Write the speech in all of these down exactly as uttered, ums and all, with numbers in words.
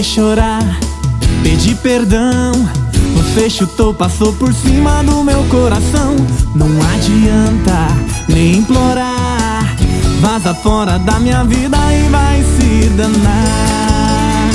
que chorar, pedir perdão? Você chutou, passou por cima do meu coração. Não adianta nem implorar, vaza fora da minha vida e vai se danar.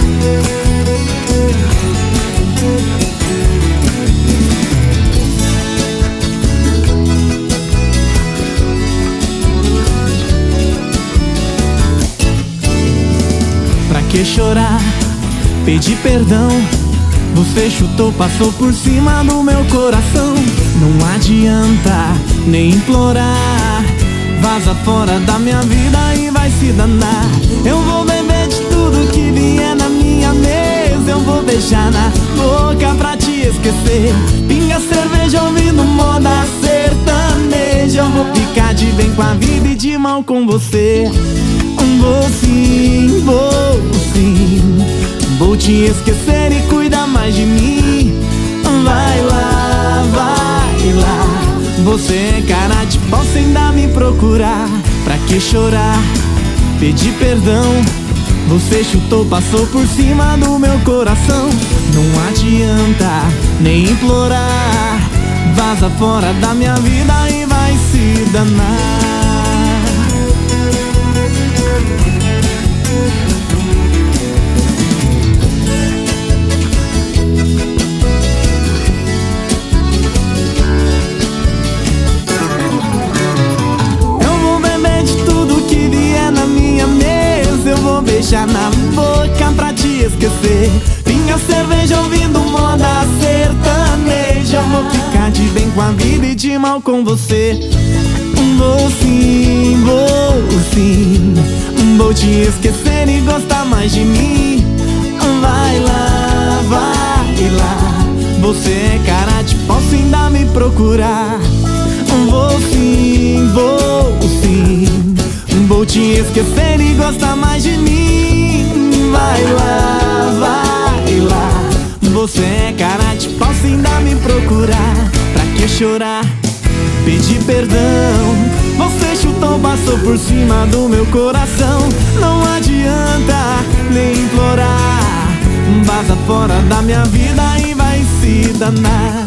Pra que chorar, pedir perdão? Você chutou, passou por cima do meu coração. Não adianta nem implorar, vaza fora da minha vida e vai se danar. Eu vou beber de tudo que vier na minha mesa. Eu vou beijar na boca pra te esquecer. Pinga cerveja ouvindo moda sertaneja. Eu vou ficar de bem com a vida e de mal com você. Vou sim, vou sim, vou te esquecer e cuidar mais de mim. Vai lá, vai lá, você é cara de pau sem ainda me procurar. Pra que chorar, pedir perdão? Você chutou, passou por cima do meu coração. Não adianta nem implorar, vaza fora da minha vida e vai se danar. Beijar na boca pra te esquecer. Pinga cerveja ouvindo moda sertaneja. Vou ficar de bem com a vida e de mal com você. Vou sim, vou sim, vou te esquecer e gostar mais de mim. Vai lá, vai lá, você é cara de pau sem ainda me procurar. Vou sim, vou sim, vou te esquecer e gostar mais de mim. Vai lá, vai lá, você é cara de pau sem ainda me procurar. Pra que chorar, pedir perdão? Você chutou, passou por cima do meu coração. Não adianta nem implorar, vaza fora da minha vida e vai se danar.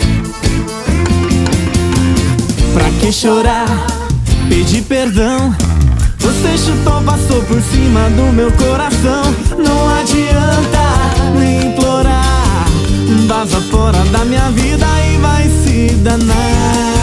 Pra que chorar, pedir perdão? Você chutou, passou por cima do meu coração. Não adianta nem implorar, vaza fora da minha vida e vai se danar.